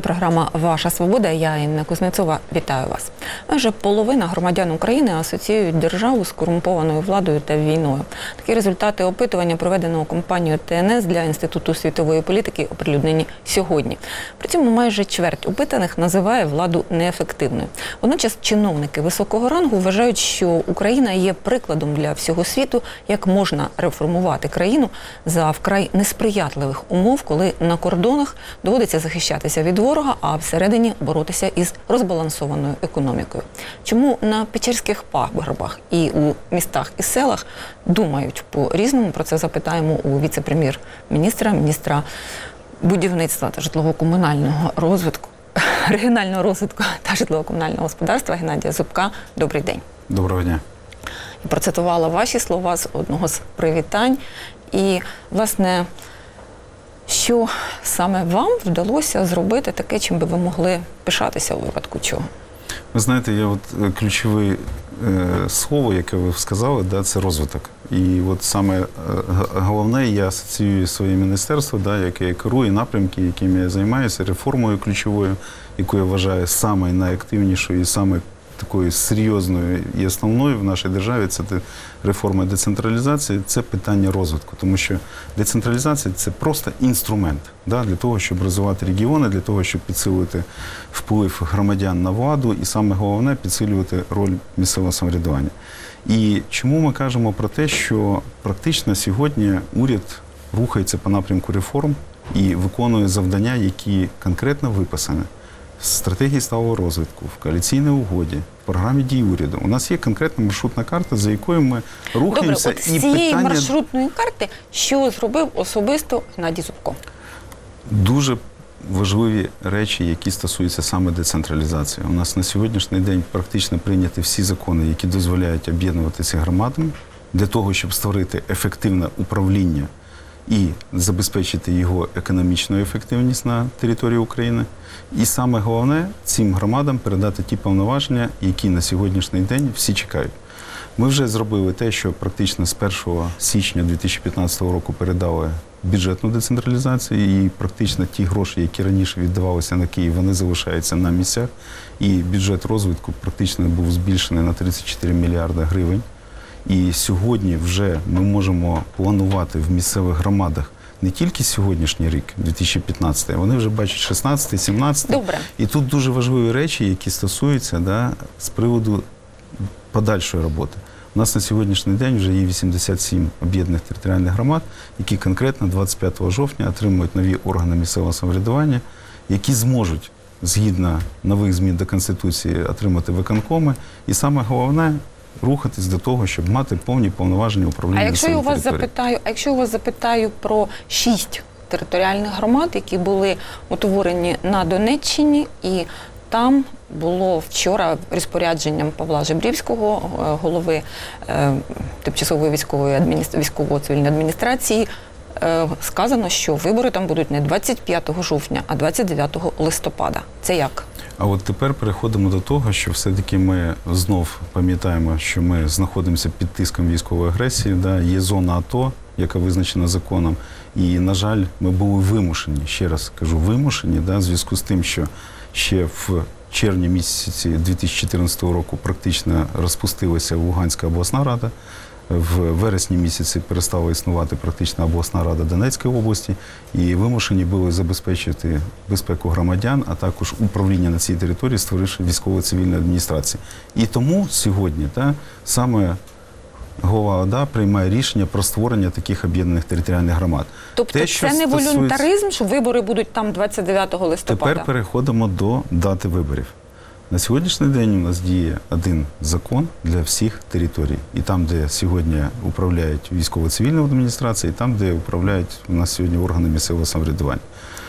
програма «Ваша свобода». Я, Інна Кузнецова, вітаю вас. Майже половина громадян України асоціюють державу з корумпованою владою та війною. Такі результати опитування, проведеного компанією ТНС для Інституту світової політики, оприлюднені сьогодні. При цьому майже чверть опитаних називає владу неефективною. Водночас чиновники високого рангу вважають, що Україна є прикладом для всього світу, як можна реформувати країну за вкрай несприятливих умов, коли на кордонах доводиться захищатися від ворога, а всередині боротися із розбалансованою економікою. Чому на печерських пагорбах і у містах і селах думають по-різному? Про це запитаємо у віце-прем'єр-міністра, міністра будівництва та житлово-комунального розвитку, регіонального розвитку та житлово-комунального господарства Геннадія Зубка. Добрий день. Доброго дня. І процитувала ваші слова з одного з привітань. І, власне, що саме вам вдалося зробити таке, чим би ви могли пишатися у випадку чого? Ви знаєте, ключове слово, яке ви сказали, це розвиток. І от саме головне, я асоціюю своє міністерство, яке я керую, напрямки, якими я займаюся, реформою ключовою, яку я вважаю саме найактивнішою і саме такою серйозною і основною в нашій державі, це реформа децентралізації, це питання розвитку. Тому що децентралізація – це просто інструмент для того, щоб розвивати регіони, для того, щоб підсилювати вплив громадян на владу і, саме головне, підсилювати роль місцевого самоврядування. І чому ми кажемо про те, що практично сьогодні уряд рухається по напрямку реформ і виконує завдання, які конкретно виписані в стратегії сталого розвитку, в коаліційній угоді, в програмі дій уряду. У нас є конкретна маршрутна карта, за якою ми рухаємося. Добре, от з цієї маршрутної карти, що зробив особисто Геннадій Зубко? Дуже важливі речі, які стосуються саме децентралізації. У нас на сьогоднішній день практично прийняті всі закони, які дозволяють об'єднуватися громадами для того, щоб створити ефективне управління і забезпечити його економічну ефективність на території України. І саме головне, цим громадам передати ті повноваження, які на сьогоднішній день всі чекають. Ми вже зробили те, що практично з 1 січня 2015 року передали бюджетну децентралізацію, і практично ті гроші, які раніше віддавалися на Київ, вони залишаються на місцях. І бюджет розвитку практично був збільшений на 34 мільярди гривень. І сьогодні вже ми можемо планувати в місцевих громадах не тільки сьогоднішній рік, 2015, а вони вже бачать 16, 17. Добре. І тут дуже важливі речі, які стосуються з приводу подальшої роботи. У нас на сьогоднішній день вже є 87 об'єднаних територіальних громад, які конкретно 25 жовтня отримують нові органи місцевого самоврядування, які зможуть, згідно нових змін до Конституції, отримати виконкоми. І саме головне – рухатись до того, щоб мати повні повноваження управління місцевої території. А якщо я вас запитаю про 6 територіальних громад, які були утворені на Донеччині, і там було вчора розпорядженням Павла Жебрівського, голови тимчасової військово-цивільної адміністрації, сказано, що вибори там будуть не 25 жовтня, а 29 листопада. Це як? А от тепер переходимо до того, що все-таки ми знов пам'ятаємо, що ми знаходимося під тиском військової агресії, є зона АТО, яка визначена законом, і, на жаль, ми були вимушені, ще раз кажу, вимушені, в зв'язку з тим, що ще в червні місяці 2014 року практично розпустилася Луганська обласна рада, в вересні місяці перестала існувати практично обласна рада Донецької області, і вимушені були забезпечити безпеку громадян, а також управління на цій території, створивши військово-цивільну адміністрацію. І тому сьогодні саме голова ОДА приймає рішення про створення таких об'єднаних територіальних громад. Тобто це не волюнтаризм, що вибори будуть там 29 листопада? Тепер переходимо до дати виборів. На сьогоднішній день у нас діє один закон для всіх територій. І там, де сьогодні управляють військово-цивільні адміністрації, і там, де управляють у нас сьогодні органи місцевого самоврядування.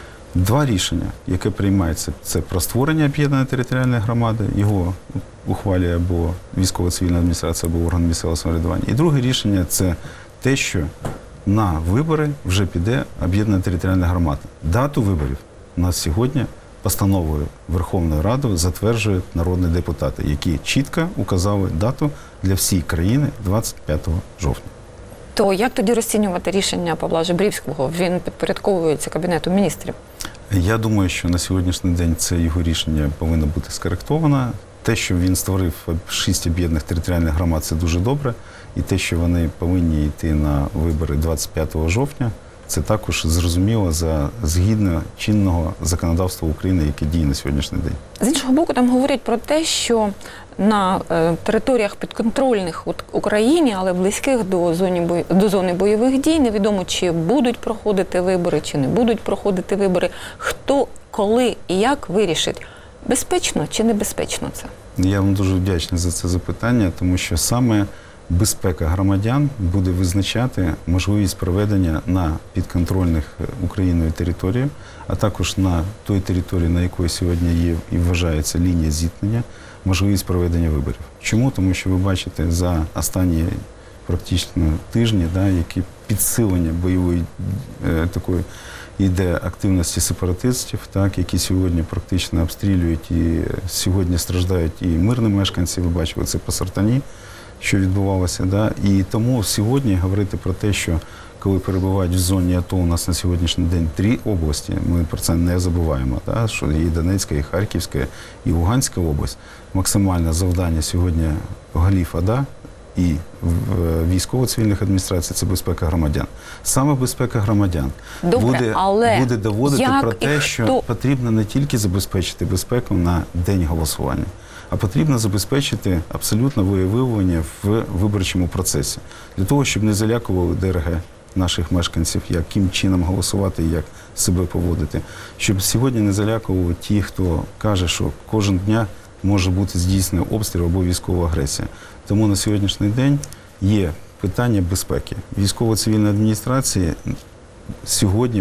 2 рішення, яке приймається, це про створення об'єднаної територіальної громади, його ухвалює або військово-цивільна адміністрація, або орган місцевого самоврядування. І друге рішення – це те, що на вибори вже піде об'єднана територіальна громада. Дату виборів у нас сьогодні постановою Верховної Ради затверджують народні депутати, які чітко указали дату для всієї країни 25 жовтня. То як тоді розцінювати рішення Павла Жебрівського? Він підпорядковується Кабінету міністрів. Я думаю, що на сьогоднішній день це його рішення повинно бути скоректовано. Те, що він створив 6 об'єднаних територіальних громад, це дуже добре. І те, що вони повинні йти на вибори 25 жовтня, це також зрозуміло згідно чинного законодавства України, яке діє на сьогоднішній день. З іншого боку, там говорять про те, що на територіях підконтрольних Україні, але близьких до зони бойових дій, невідомо, чи будуть проходити вибори, чи не будуть проходити вибори. Хто, коли і як вирішить, безпечно чи небезпечно це? Я вам дуже вдячний за це запитання, тому що саме безпека громадян буде визначати можливість проведення на підконтрольних Україною територіях, а також на той території, на якої сьогодні є і вважається лінія зіткнення, можливість проведення виборів. Чому? Тому що ви бачите за останні практично тижні, які підсилення бойової такої йде активності сепаратистів, які сьогодні практично обстрілюють і сьогодні страждають і мирні мешканці, ви бачили це по Сартані, що відбувалося. І тому сьогодні говорити про те, що коли перебувають в зоні АТО, у нас на сьогоднішній день 3 області, ми про це не забуваємо, що є і Донецька, і Харківська, і Луганська область. Максимальне завдання сьогодні голів ОДА і військово-цивільних адміністрацій – це безпека громадян. Саме безпека громадян буде доводити про те, що потрібно не тільки забезпечити безпеку на день голосування, а потрібно забезпечити абсолютно волевиявлення в виборчому процесі. Для того, щоб не залякували ДРГ наших мешканців, яким чином голосувати і як себе поводити. Щоб сьогодні не залякували ті, хто каже, що кожен дня може бути здійснений обстріл або військова агресія. Тому на сьогоднішній день є питання безпеки. Військово-цивільної адміністрації сьогодні,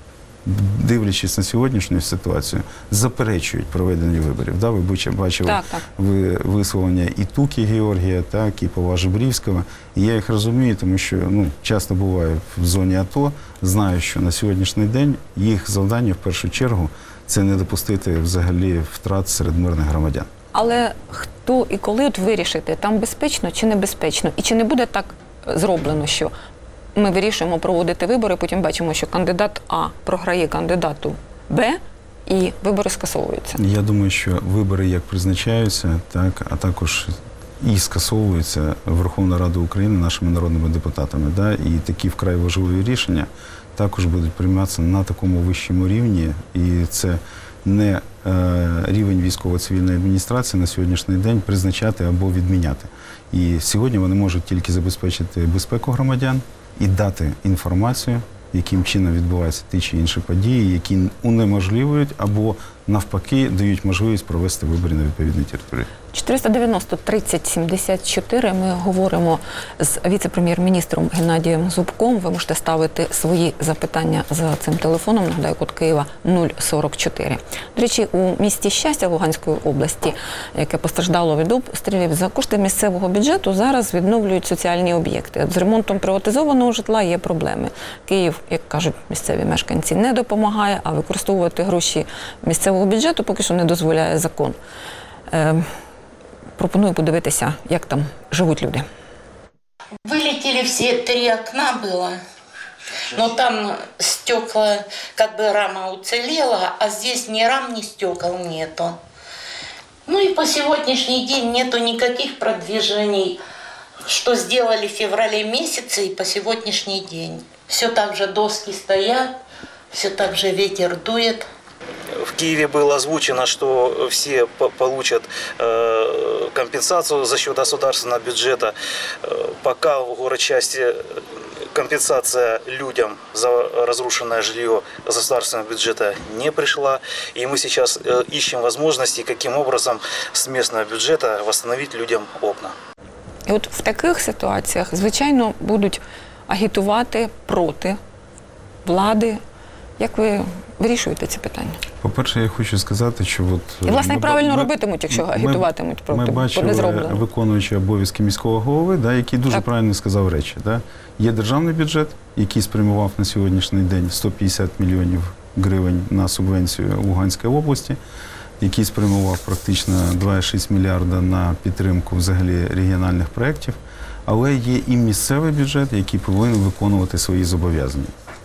дивлячись на сьогоднішню ситуацію, заперечують проведення виборів. Ви бачили висловлення і Туки Георгія, і Павла Жебрівського. І я їх розумію, тому що часто буваю в зоні АТО, знаю, що на сьогоднішній день їх завдання в першу чергу це не допустити взагалі втрат серед мирних громадян. Але хто і коли вирішити, там безпечно чи небезпечно? І чи не буде так зроблено, що ми вирішуємо проводити вибори, потім бачимо, що кандидат А програє кандидату Б, і вибори скасовуються? Я думаю, що вибори як призначаються, а також і скасовуються Верховною Радою України нашими народними депутатами. І такі вкрай важливі рішення також будуть прийматися на такому вищому рівні, і це не рівень військово-цивільної адміністрації на сьогоднішній день призначати або відміняти. І сьогодні вони можуть тільки забезпечити безпеку громадян і дати інформацію, яким чином відбуваються ті чи інші події, які унеможливлюють або навпаки дають можливість провести вибори на відповідній території. 490-30-74. Ми говоримо з віце-прем'єр-міністром Геннадієм Зубком. Ви можете ставити свої запитання за цим телефоном. Нагадаю, код Києва 044. До речі, у місті Щастя Луганської області, яке постраждало від обстрілів, за кошти місцевого бюджету зараз відновлюють соціальні об'єкти. З ремонтом приватизованого житла є проблеми. Київ, як кажуть місцеві мешканці, не допомагає, а використовувати гроші місцевого бюджету поки що не дозволяє закон. Пропоную подивитися, як там живуть люди. Вылетели все 3 окна было, но там стекла, как бы рама уцелела, а здесь ни рам, ни стекол нету. Ну и по сегодняшний день нету никаких продвижений, что сделали в феврале месяце и по сегодняшний день. Все так же доски стоят, все так же ветер дует. В Киеве было озвучено, что все получат компенсацию за счет государственного бюджета. Пока в городчасти компенсация людям за разрушенное жилье государственного бюджета не пришла. И мы сейчас ищем возможности, каким образом с местного бюджета восстановить людям окна. І от в таких ситуаціях, звичайно, будуть агітувати проти влади. Як ви вирішуєте ці питання? По-перше, я хочу сказати, що і, власне, правильно робитимуть, якщо агітуватимуть проти, бо не зроблено. Ми бачили виконуючи обов'язки міського голови, який дуже правильно сказав речі. Є державний бюджет, який спрямував на сьогоднішній день 150 мільйонів гривень на субвенцію Луганської області, який спрямував практично 2,6 мільярда на підтримку взагалі регіональних проєктів. Але є і місцевий бюджет, який повинен виконувати свої зобов'язання.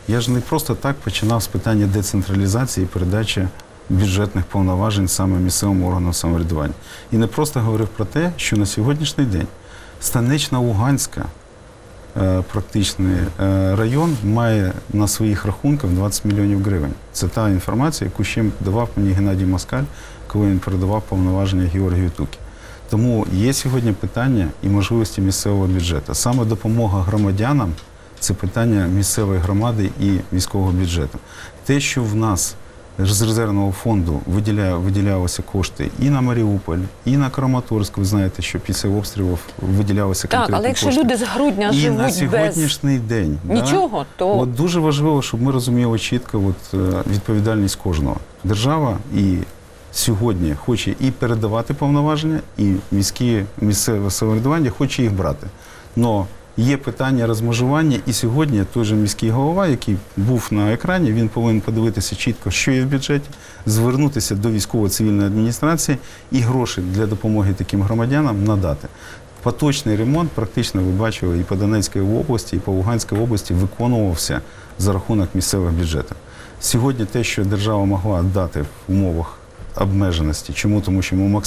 Я ж не просто так починав з питання децентралізації і передачі бюджетних повноважень саме місцевим органам самоврядування. І не просто говорив про те, що на сьогоднішній день Станично-Луганська практичний район має на своїх рахунках 20 мільйонів гривень. Це та інформація, яку ще давав мені Геннадій Москаль, коли він передавав повноваження Георгію Тукі. Тому є сьогодні питання і можливості місцевого бюджету. Саме допомога громадянам – це питання місцевої громади і міського бюджету. Те, що в нас з резервного фонду виділялися кошти і на Маріуполь, і на Краматорськ. Ви знаєте, що після обстрілів виділялися конкретні кошти. Так, але якщо люди з грудня живуть без... І на сьогоднішній день. Нічого, то... От дуже важливо, щоб ми розуміли чітко відповідальність кожного. Держава і сьогодні хоче і передавати повноваження, і місцеве самоврядування хоче їх брати. Но є питання розмежування, і сьогодні той же міський голова, який був на екрані, він повинен подивитися чітко, що є в бюджеті, звернутися до військово-цивільної адміністрації і гроші для допомоги таким громадянам надати. Поточний ремонт, практично, ви бачили, і по Донецькій області, і по Луганській області виконувався за рахунок місцевих бюджетів. Сьогодні те, що держава могла дати в умовах обмеженості. Чому? Тому що ми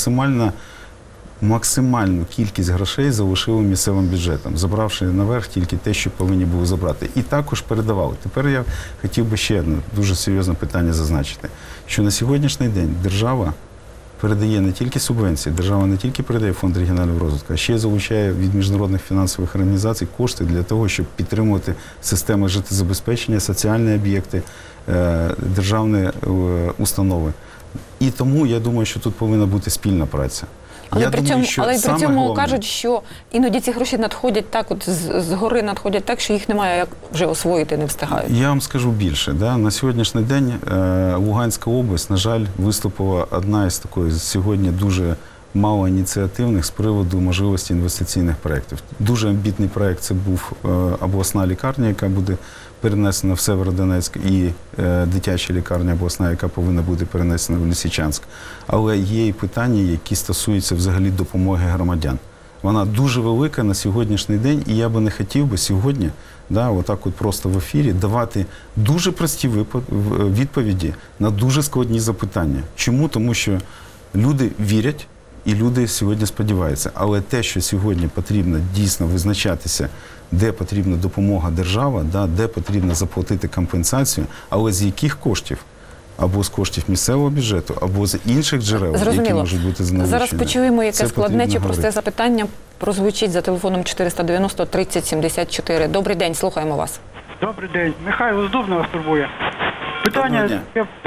максимальну кількість грошей залишили місцевим бюджетом, забравши наверх тільки те, що повинні були забрати. І також передавали. Тепер я хотів би ще одне дуже серйозне питання зазначити, що на сьогоднішній день держава передає не тільки субвенції, держава не тільки передає фонд регіонального розвитку, а ще й залучає від міжнародних фінансових організацій кошти для того, щоб підтримувати системи життєзабезпечення, соціальні об'єкти, державні установи. І тому я думаю, що тут повинна бути спільна праця. Але при цьому кажуть, що іноді ці гроші надходять так, от згори надходять так, що їх немає як вже освоїти, не встигають. Я вам скажу більше. На сьогоднішній день Луганська область, на жаль, виступила одна із такої сьогодні дуже мало ініціативних з приводу можливості інвестиційних проєктів. Дуже амбітний проєкт – це був обласна лікарня, яка буде перенесена в Северодонецьк, і дитяча лікарня обласна, яка повинна бути перенесена в Лисичанськ. Але є і питання, які стосуються взагалі допомоги громадян. Вона дуже велика на сьогоднішній день, і я би не хотів би сьогодні, отак от просто в ефірі, давати дуже прості відповіді на дуже складні запитання. Чому? Тому що люди вірять, і люди сьогодні сподіваються. Але те, що сьогодні потрібно дійсно визначатися, де потрібна допомога держави, де потрібно заплатити компенсацію, але з яких коштів? Або з коштів місцевого бюджету, або з інших джерел, які можуть бути залучені. Зараз почуємо, яке складне чи просте запитання прозвучить за телефоном 490 30 74. Добрий день, слухаємо вас. Добрий день. Михайло з Дубна вас турбує. Питання,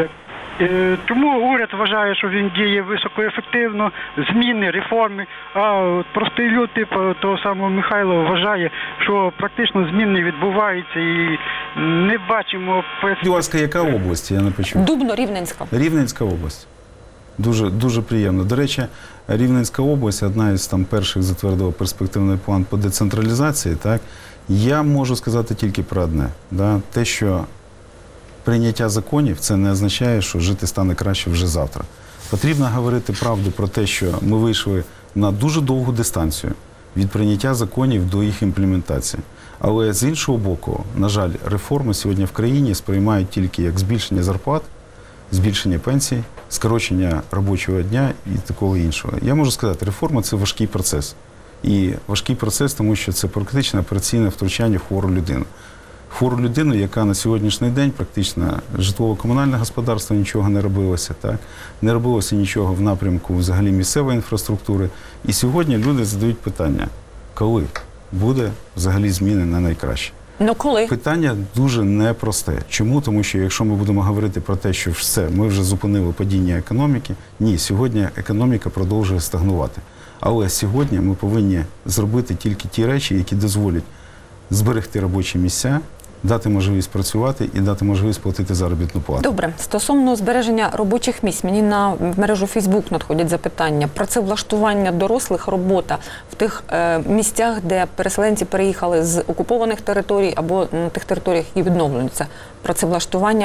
чому уряд вважає, що він діє високоефективно, зміни, реформи, а простий люд, типу того самого Михайла, вважає, що практично змін не відбувається і не бачимо... Будь ласка, яка область? Я не почув. Дубно, Рівненська. Рівненська область. Дуже, дуже приємно. До речі, Рівненська область, одна із перших затвердила перспективний план по децентралізації. Так? Я можу сказати тільки про одне. Те, що прийняття законів – це не означає, що жити стане краще вже завтра. Потрібно говорити правду про те, що ми вийшли на дуже довгу дистанцію від прийняття законів до їх імплементації. Але з іншого боку, на жаль, реформи сьогодні в країні сприймають тільки як збільшення зарплат, збільшення пенсій, скорочення робочого дня і такого іншого. Я можу сказати, реформа – це важкий процес. І важкий процес, тому що це практично операційне втручання в хвору людину. Хвору людину, яка на сьогоднішній день практично житлово-комунальне господарство нічого не робилося, так? Не робилося нічого в напрямку взагалі місцевої інфраструктури. І сьогодні люди задають питання, коли буде взагалі зміни на найкраще. Ну коли? Питання дуже непросте. Чому? Тому що якщо ми будемо говорити про те, що все, ми вже зупинили падіння економіки, ні, сьогодні економіка продовжує стагнувати. Але сьогодні ми повинні зробити тільки ті речі, які дозволять зберегти робочі місця, дати можливість працювати і дати можливість платити заробітну плату. Добре. Стосовно збереження робочих місць, мені на мережу Facebook надходять запитання. Працевлаштування дорослих, робота в тих місцях, де переселенці переїхали з окупованих територій або на тих територіях, які відновлюються. Працевлаштування,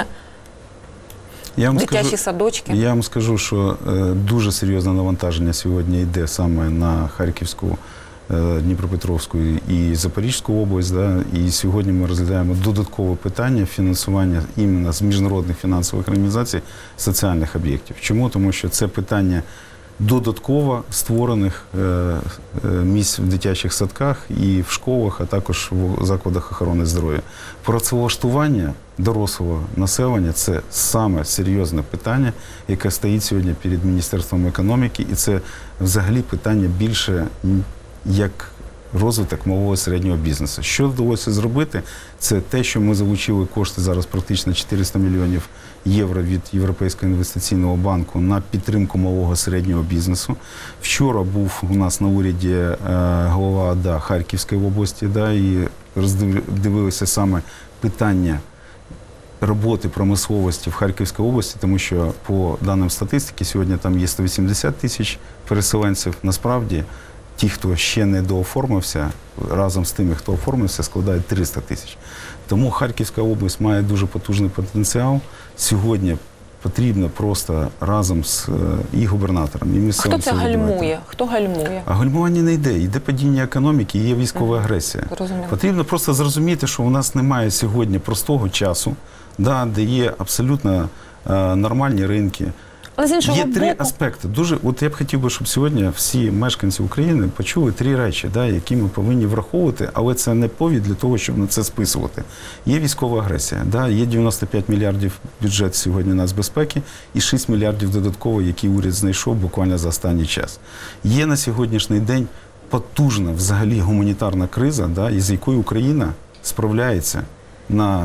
дитячі садочки. Я вам скажу, що дуже серйозне навантаження сьогодні йде саме на Харківську Дніпропетровську і Запорізьку область. Да, і сьогодні ми розглядаємо додаткове питання фінансування іменно з міжнародних фінансових організацій соціальних об'єктів. Чому? Тому що це питання додатково створених місць в дитячих садках і в школах, а також в закладах охорони здоров'я. Працевлаштування дорослого населення – це саме серйозне питання, яке стоїть сьогодні перед Міністерством економіки, і це взагалі питання більше як розвиток малого і середнього бізнесу. Що вдалося зробити? Це те, що ми залучили кошти зараз практично 400 мільйонів євро від Європейського інвестиційного банку на підтримку малого і середнього бізнесу. Вчора був у нас на уряді голова ОДА Харківської області, і роздивилися саме питання роботи промисловості в Харківській області, тому що по даним статистики сьогодні там є 180 тисяч переселенців. Насправді ті, хто ще не дооформився, разом з тими, хто оформився, складають 300 тисяч. Тому Харківська область має дуже потужний потенціал. Сьогодні потрібно просто разом з і губернатором, і місцевим Хто це гальмує? Хто гальмує? А гальмування не йде. Йде падіння економіки, є військова агресія. Розуміло. Потрібно просто зрозуміти, що у нас немає сьогодні простого часу, де є абсолютно нормальні ринки. Але з іншого Є три боку... аспекти. От я б хотів би, щоб сьогодні всі мешканці України почули три речі, які ми повинні враховувати, але це не повід для того, щоб на це списувати. Є військова агресія, є 95 мільярдів бюджет сьогодні нацбезпеки і 6 мільярдів додатково, які уряд знайшов буквально за останній час. Є на сьогоднішній день потужна взагалі гуманітарна криза, із якою Україна справляється на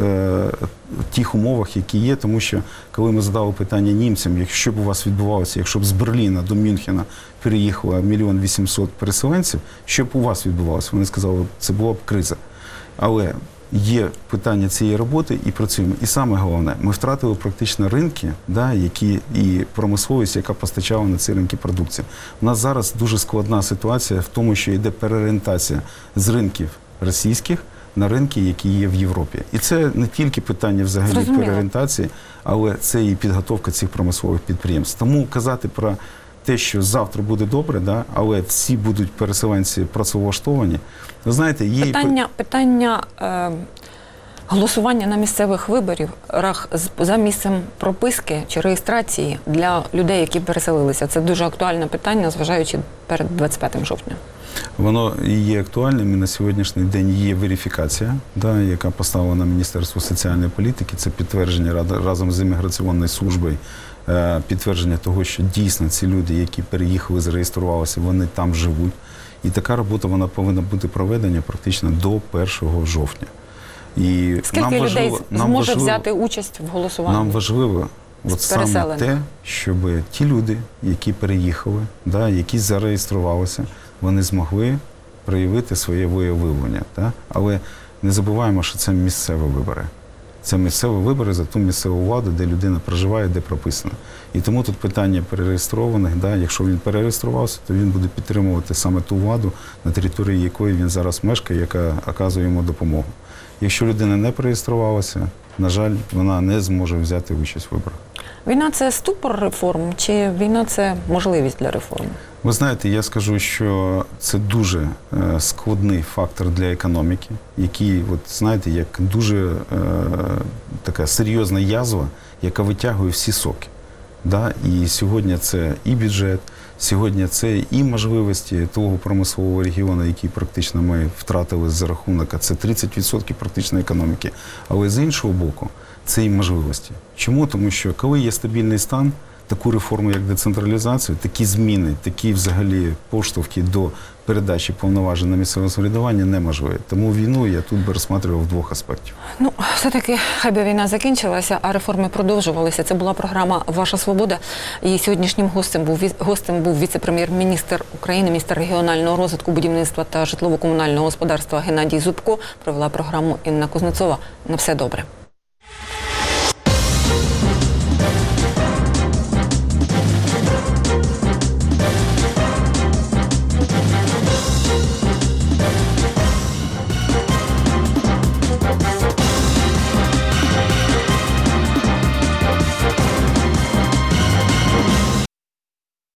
тих умовах, які є, тому що коли ми задали питання німцям, якщо б у вас відбувалося, якщо б з Берліна до Мюнхена переїхало 1 800 000 переселенців, що б у вас відбувалося? Вони сказали, це була б криза. Але є питання цієї роботи і працюємо. І саме головне, ми втратили практично ринки, які і промисловість, яка постачала на ці ринки продукцію. У нас зараз дуже складна ситуація в тому, що йде переорієнтація з ринків російських на ринки, які є в Європі. І це не тільки питання взагалі переорієнтації, але це і підготовка цих промислових підприємств. Тому казати про те, що завтра буде добре, але всі будуть переселенці працевлаштовані. Ви знаєте, є питання голосування на місцевих виборах за місцем прописки чи реєстрації для людей, які переселилися. Це дуже актуальне питання, зважаючи перед 25 жовтня. Воно є актуальним, і на сьогоднішній день є верифікація, яка поставлена Міністерству соціальної політики. Це підтвердження разом з імміграційною службою, підтвердження того, що дійсно ці люди, які переїхали, зареєструвалися, вони там живуть. І така робота вона повинна бути проведена практично до 1 жовтня. І скільки людей зможе взяти участь в голосуванні? Нам важливо саме те, щоб ті люди, які переїхали, які зареєструвалися, вони змогли проявити своє волевиявлення. Але не забуваємо, що це місцеві вибори. Це місцеві вибори за ту місцеву владу, де людина проживає, де прописана. І тому тут питання перереєстрованих, якщо він перереєструвався, то він буде підтримувати саме ту владу, на території якої він зараз мешкає, яка оказує йому допомогу. Якщо людина не перереєструвалася, на жаль, вона не зможе взяти участь в виборах. Війна – це ступор реформ, чи війна – це можливість для реформ? Ви знаєте, я скажу, що це дуже складний фактор для економіки, який, знаєте, як дуже така серйозна язва, яка витягує всі соки. І сьогодні це і бюджет, сьогодні це і можливості того промислового регіону, який практично ми втратили за рахунок, це 30% практично економіки. Але з іншого боку, це і можливості. Чому? Тому що коли є стабільний стан, таку реформу, як децентралізацію, такі зміни, такі взагалі поштовхи до передачі повноважень на місцеве самоврядування неможливі. Тому війну я тут би розглядав в двох аспектів. Все-таки хай би війна закінчилася, а реформи продовжувалися. Це була програма «Ваша свобода». І сьогоднішнім гостем був віце-прем'єр-міністр України, міністр регіонального розвитку, будівництва та житлово-комунального господарства Геннадій Зубко. Провела програму Інна Кузнецова. На все добре.